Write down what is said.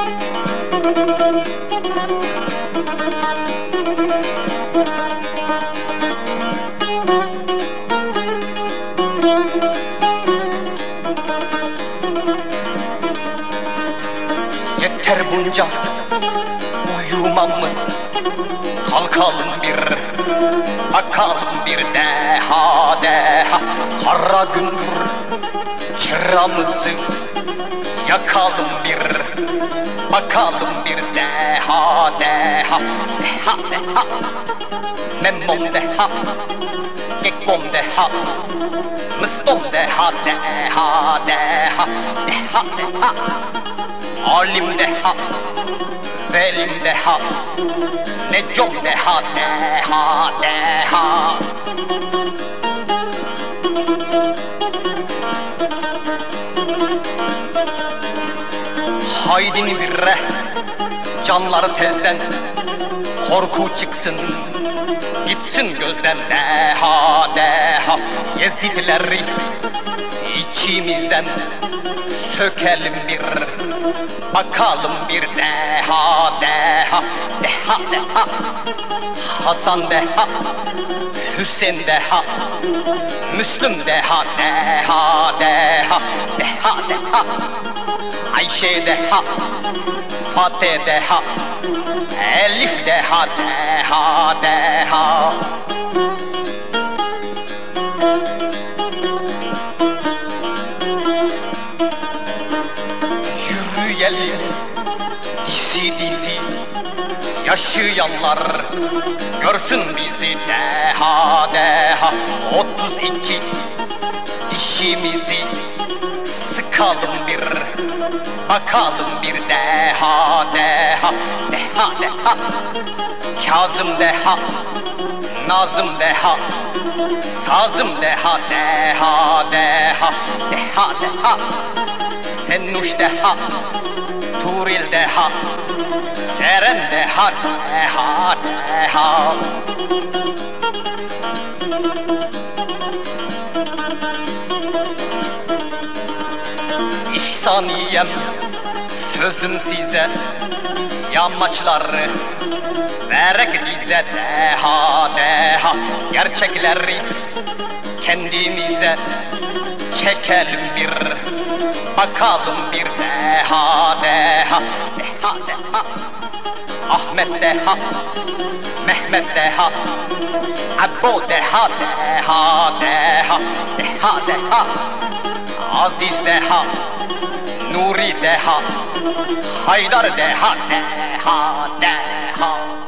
Yeter bunca uyumamız, kalkalım bir, bakalım bir deha deha. Kara gündür çıramızı yakalım bir, bakalım bir deha deha. Deha deha, memmom deha, gekkom deha, mıstom deha deha deha. Deha deha, alim deha, velim deha, necom deha deha deha. Haydini birre, canları tezden, korku çıksın, gitsin gözden. Deha deha, Yezidleri içimizden sökelim bir, bakalım bir. Deha deha, deha deha, Hasan deha, Hüseyin deha, Müslüm deha deha deha. Deha deha, Ayşe deha, Fatih deha, Elif deha deha deha. Yürüyelim dizi dizi, yaşayanlar görsün bizi. Deha deha, 32 dişimizi sıkalım bir, bakalım bir. Deha deha, deha deha, Kazım deha, Nazım deha, Sazım deha deha deha. Deha deha, Sennuş deha, Turil deha, Seren deha deha deha. İhsaniyem sözüm size, yamaçları verek dize. Deha deha, gerçekleri kendimize çekelim bir, bakalım bir. Deha deha, deha deha, Ahmet deha, Mehmet deha, Abbo deha deha deha. Deha deha, Aziz deha, Nuri deha, Haydar deha deha deha.